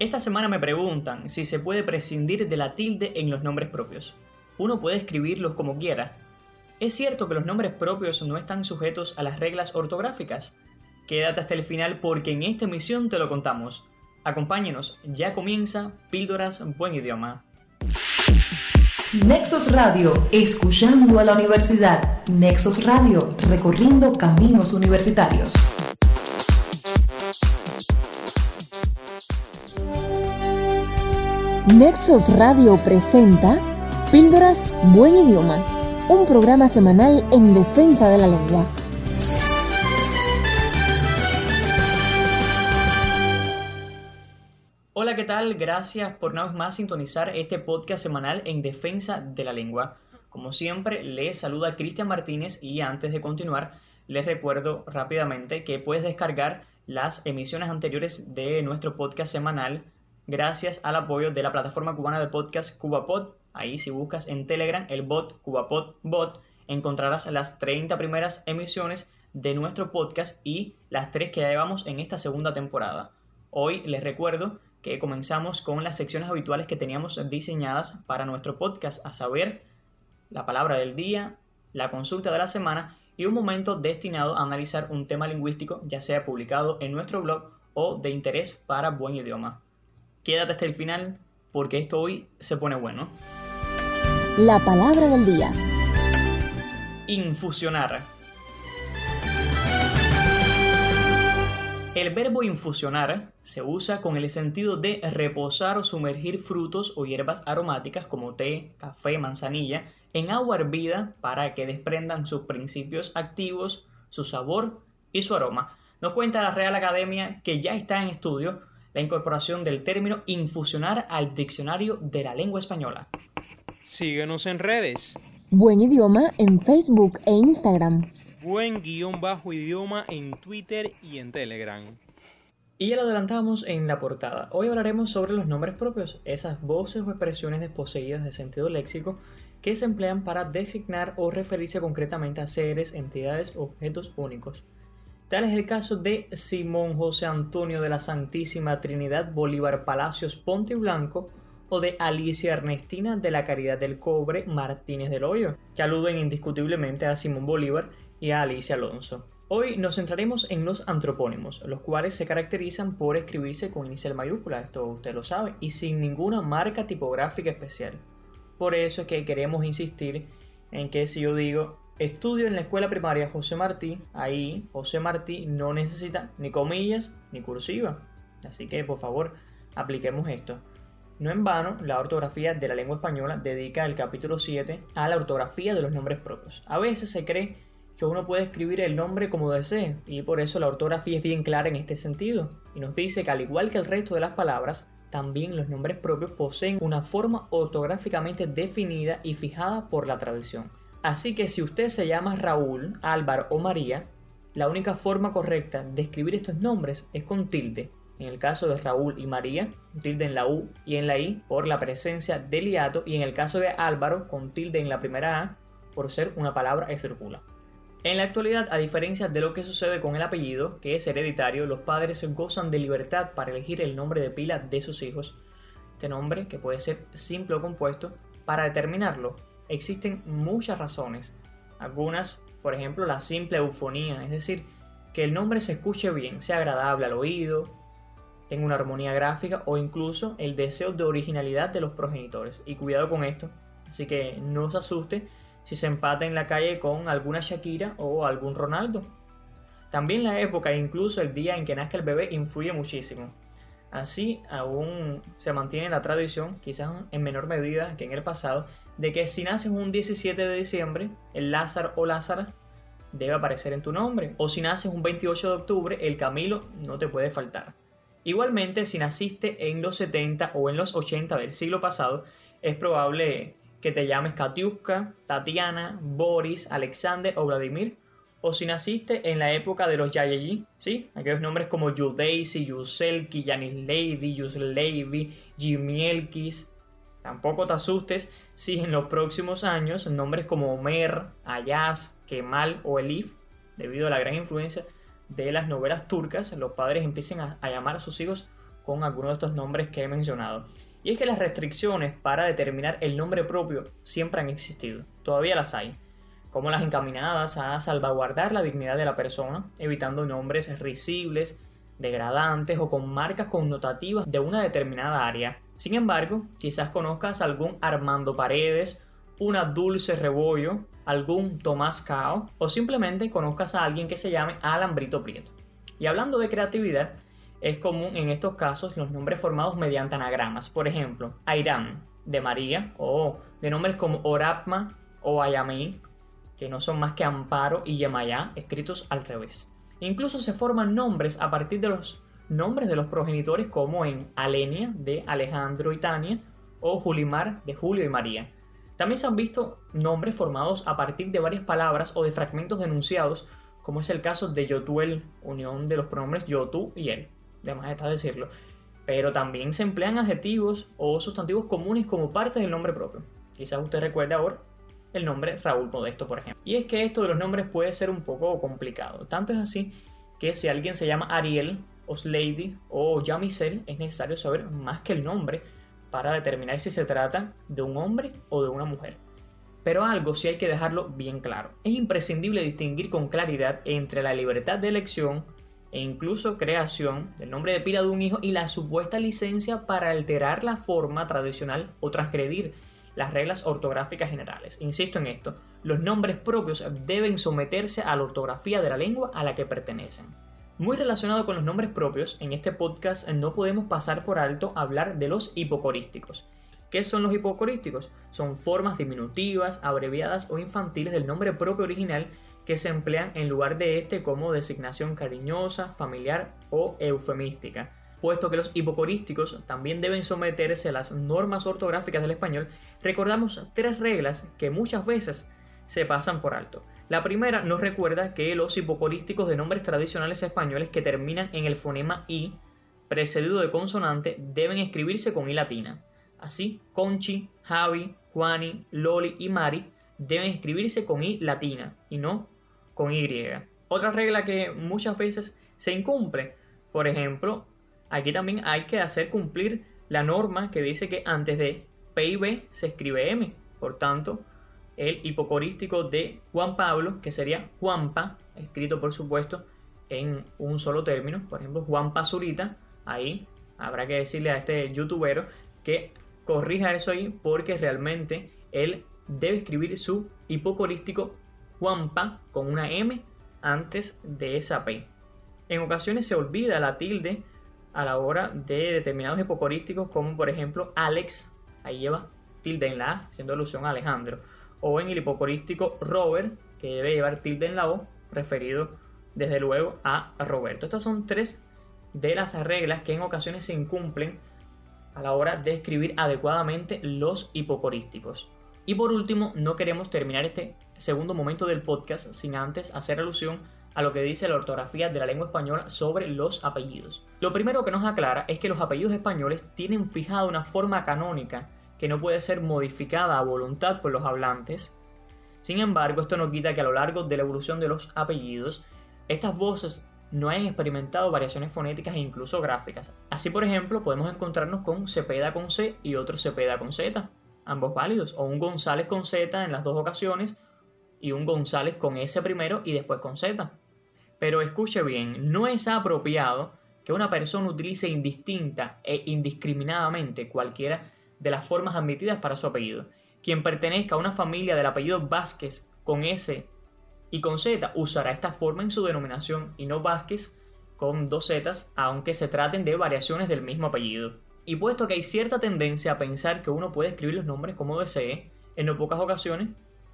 Esta semana me preguntan si se puede prescindir de la tilde en los nombres propios. Uno puede escribirlos como quiera. ¿Es cierto que los nombres propios no están sujetos a las reglas ortográficas? Quédate hasta el final porque en esta emisión te lo contamos. Acompáñenos, ya comienza Píldoras Buen Idioma. Nexos Radio, escuchando a la universidad. Nexos Radio, recorriendo caminos universitarios. Nexos Radio presenta Píldoras Buen Idioma, un programa semanal en defensa de la lengua. Hola, ¿qué tal? Gracias por una vez más sintonizar este podcast semanal en defensa de la lengua. Como siempre, les saluda Cristian Martínez y antes de continuar, les recuerdo rápidamente que puedes descargar las emisiones anteriores de nuestro podcast semanal gracias al apoyo de la plataforma cubana de podcast CubaPod. Ahí si buscas en Telegram el bot CubaPod Bot, encontrarás las 30 primeras emisiones de nuestro podcast y las 3 que ya llevamos en esta segunda temporada. Hoy les recuerdo que comenzamos con las secciones habituales que teníamos diseñadas para nuestro podcast, a saber, la palabra del día, la consulta de la semana y un momento destinado a analizar un tema lingüístico, ya sea publicado en nuestro blog o de interés para Buen Idioma. Quédate hasta el final porque esto hoy se pone bueno. La palabra del día. Infusionar. El verbo infusionar se usa con el sentido de reposar o sumergir frutos o hierbas aromáticas como té, café, manzanilla en agua hervida para que desprendan sus principios activos, su sabor y su aroma. Nos cuenta la Real Academia que ya está en estudio la incorporación del término infusionar al diccionario de la lengua española. Síguenos en redes. Buen Idioma en Facebook e Instagram. Buen_idioma en Twitter y en Telegram. Y ya lo adelantamos en la portada. Hoy hablaremos sobre los nombres propios, esas voces o expresiones desposeídas de sentido léxico que se emplean para designar o referirse concretamente a seres, entidades o objetos únicos. Tal es el caso de Simón José Antonio de la Santísima Trinidad Bolívar Palacios Ponte y Blanco o de Alicia Ernestina de la Caridad del Cobre Martínez del Hoyo, que aluden indiscutiblemente a Simón Bolívar y a Alicia Alonso. Hoy nos centraremos en los antropónimos, los cuales se caracterizan por escribirse con inicial mayúscula, esto usted lo sabe, y sin ninguna marca tipográfica especial. Por eso es que queremos insistir en que si yo digo estudio en la escuela primaria José Martí, ahí José Martí no necesita ni comillas ni cursiva. Así que por favor apliquemos esto. No en vano, la ortografía de la lengua española dedica el capítulo 7 a la ortografía de los nombres propios. A veces se cree que uno puede escribir el nombre como desee y por eso la ortografía es bien clara en este sentido. Y nos dice que al igual que el resto de las palabras, también los nombres propios poseen una forma ortográficamente definida y fijada por la tradición. Así que si usted se llama Raúl, Álvaro o María, la única forma correcta de escribir estos nombres es con tilde. En el caso de Raúl y María, tilde en la U y en la I por la presencia del hiato, y en el caso de Álvaro, con tilde en la primera A por ser una palabra estrújula. En la actualidad, a diferencia de lo que sucede con el apellido, que es hereditario, los padres gozan de libertad para elegir el nombre de pila de sus hijos. Este nombre, que puede ser simple o compuesto, para determinarlo existen muchas razones. Algunas, por ejemplo, la simple eufonía, es decir, que el nombre se escuche bien, sea agradable al oído, tenga una armonía gráfica o incluso el deseo de originalidad de los progenitores. Y cuidado con esto, así que no se asuste si se empata en la calle con alguna Shakira o algún Ronaldo. También la época e incluso el día en que nazca el bebé influye muchísimo. Así aún se mantiene la tradición, quizás en menor medida que en el pasado, de que si naces un 17 de diciembre, el Lázaro o Lázara debe aparecer en tu nombre. O si naces un 28 de octubre, el Camilo no te puede faltar. Igualmente, si naciste en los 70 o en los 80 del siglo pasado, es probable que te llames Katiuska, Tatiana, Boris, Alexander o Vladimir. O si naciste en la época de los Yayeji, ¿sí? Aquellos nombres como Yudeisi, Yuselki, Yanislady, Yuslevi, Jimielkis. Tampoco te asustes si en los próximos años nombres como Omer, Ayaz, Kemal o Elif, debido a la gran influencia de las novelas turcas, los padres empiecen a llamar a sus hijos con algunos de estos nombres que he mencionado. Y es que las restricciones para determinar el nombre propio siempre han existido, todavía las hay, como las encaminadas a salvaguardar la dignidad de la persona, evitando nombres risibles, degradantes o con marcas connotativas de una determinada área. Sin embargo, quizás conozcas algún Armando Paredes, una Dulce Rebollo, algún Tomás Cao o simplemente conozcas a alguien que se llame Alan Brito Prieto. Y hablando de creatividad, es común en estos casos los nombres formados mediante anagramas. Por ejemplo, Airán, de María, o de nombres como Orapma o Ayamí, que no son más que Amparo y Yemayá, escritos al revés. Incluso se forman nombres a partir de los nombres de los progenitores, como en Alenia, de Alejandro y Tania, o Julimar, de Julio y María. También se han visto nombres formados a partir de varias palabras o de fragmentos denunciados, como es el caso de Yotuel, unión de los pronombres yo, tú y él, de más está decirlo. Pero también se emplean adjetivos o sustantivos comunes como parte del nombre propio. Quizás usted recuerde ahora el nombre Raúl Modesto, por ejemplo. Y es que esto de los nombres puede ser un poco complicado. Tanto es así que si alguien se llama Ariel, Oslady o Yamisel, es necesario saber más que el nombre para determinar si se trata de un hombre o de una mujer. Pero algo sí hay que dejarlo bien claro. Es imprescindible distinguir con claridad entre la libertad de elección e incluso creación del nombre de pila de un hijo y la supuesta licencia para alterar la forma tradicional o transgredir las reglas ortográficas generales. Insisto en esto, los nombres propios deben someterse a la ortografía de la lengua a la que pertenecen. Muy relacionado con los nombres propios, en este podcast no podemos pasar por alto hablar de los hipocorísticos. ¿Qué son los hipocorísticos? Son formas diminutivas, abreviadas o infantiles del nombre propio original que se emplean en lugar de este como designación cariñosa, familiar o eufemística. Puesto que los hipocorísticos también deben someterse a las normas ortográficas del español, recordamos 3 reglas que muchas veces se pasan por alto. La primera nos recuerda que los hipocorísticos de nombres tradicionales españoles que terminan en el fonema I, precedido de consonante, deben escribirse con I latina. Así, Conchi, Javi, Juani, Loli y Mari deben escribirse con I latina y no con Y. Otra regla que muchas veces se incumple, por ejemplo, aquí también hay que hacer cumplir la norma que dice que antes de P y B se escribe M. Por tanto, el hipocorístico de Juan Pablo, que sería Juanpa, escrito por supuesto en un solo término, por ejemplo Juanpa Zurita, ahí habrá que decirle a este youtubero que corrija eso ahí, porque realmente él debe escribir su hipocorístico Juanpa con una M antes de esa P. En ocasiones se olvida la tilde a la hora de determinados hipocorísticos, como por ejemplo Alex, ahí lleva tilde en la A, haciendo alusión a Alejandro, o en el hipocorístico Robert, que debe llevar tilde en la O, referido desde luego a Roberto. Estas son 3 de las reglas que en ocasiones se incumplen a la hora de escribir adecuadamente los hipocorísticos. Y por último, no queremos terminar este segundo momento del podcast sin antes hacer alusión a lo que dice la ortografía de la lengua española sobre los apellidos. Lo primero que nos aclara es que los apellidos españoles tienen fijada una forma canónica que no puede ser modificada a voluntad por los hablantes. Sin embargo, esto no quita que a lo largo de la evolución de los apellidos, estas voces no hayan experimentado variaciones fonéticas e incluso gráficas. Así, por ejemplo, podemos encontrarnos con Cepeda con C y otro Cepeda con Z, ambos válidos, o un González con Z en las 2 ocasiones y un González con S primero y después con Z. Pero escuche bien, no es apropiado que una persona utilice indistinta e indiscriminadamente cualquiera de las formas admitidas para su apellido. Quien pertenezca a una familia del apellido Vázquez con S y con Z usará esta forma en su denominación y no Vázquez con 2 Z's, aunque se traten de variaciones del mismo apellido. Y puesto que hay cierta tendencia a pensar que uno puede escribir los nombres como desee, en no pocas ocasiones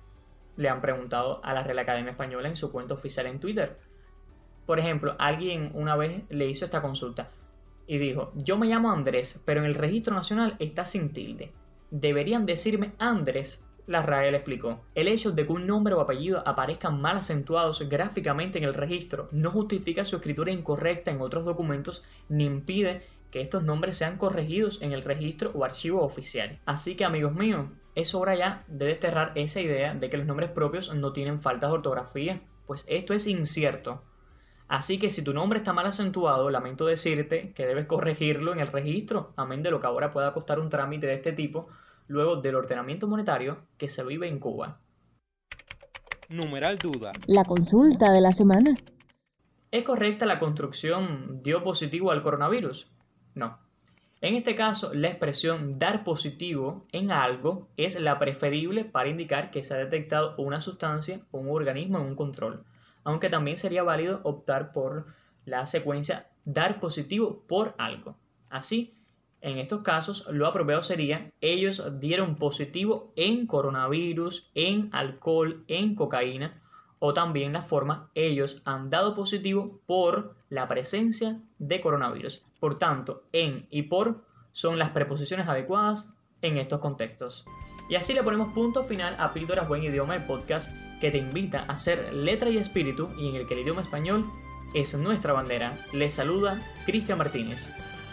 le han preguntado a la Real Academia Española en su cuenta oficial en Twitter. Por ejemplo, alguien una vez le hizo esta consulta y dijo: yo me llamo Andrés, pero en el registro nacional está sin tilde. ¿Deberían decirme Andrés? La RAE le explicó: el hecho de que un nombre o apellido aparezcan mal acentuados gráficamente en el registro no justifica su escritura incorrecta en otros documentos ni impide que estos nombres sean corregidos en el registro o archivo oficial. Así que, amigos míos, es hora ya de desterrar esa idea de que los nombres propios no tienen faltas de ortografía, pues esto es incierto. Así que si tu nombre está mal acentuado, lamento decirte que debes corregirlo en el registro, amén de lo que ahora pueda costar un trámite de este tipo luego del ordenamiento monetario que se vive en Cuba. Numeral duda. La consulta de la semana. ¿Es correcta la construcción dio positivo al coronavirus? No. En este caso, la expresión dar positivo en algo es la preferible para indicar que se ha detectado una sustancia o un organismo en un control, aunque también sería válido optar por la secuencia dar positivo por algo. Así, en estos casos, lo apropiado sería ellos dieron positivo en coronavirus, en alcohol, en cocaína, o también la forma ellos han dado positivo por la presencia de coronavirus. Por tanto, en y por son las preposiciones adecuadas en estos contextos. Y así le ponemos punto final a Píldoras Buen Idioma, el podcast que te invita a ser letra y espíritu y en el que el idioma español es nuestra bandera. Les saluda Cristian Martínez.